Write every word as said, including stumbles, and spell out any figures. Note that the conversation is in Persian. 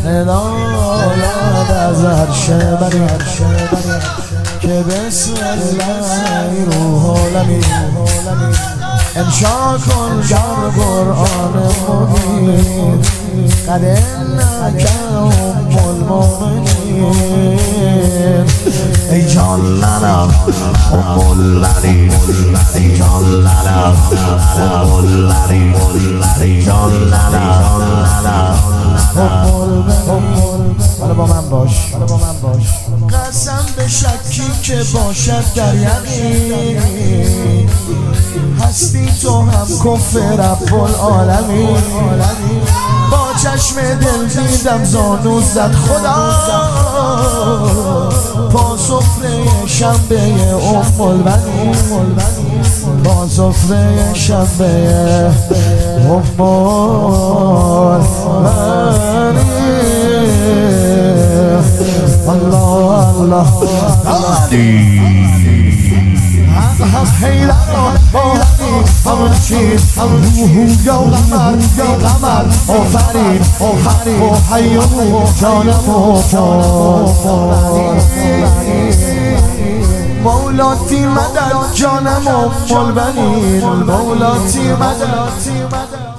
نداید از عرش بری که بسم الله روح الامین انشا کن در قرآن مبین قد انک ام المؤمنین ای جان لنا ام الذین ای جان لنا ام الذین ای جان لنا حالا با من باش حالا با من باش قسم به شکی که باشد در یقین هستی تو هم کف رب العالمین با چشم دل دیدم زانو زد خدا با سفره شنبه ام البنین با سفره شنبه ام البنین الله الله هم حیلت همون چیز روحو یا قمر یا قمر آفرین آفرین و حیون جانم و مولاتی مدد جانم و البنین مولاتی مدد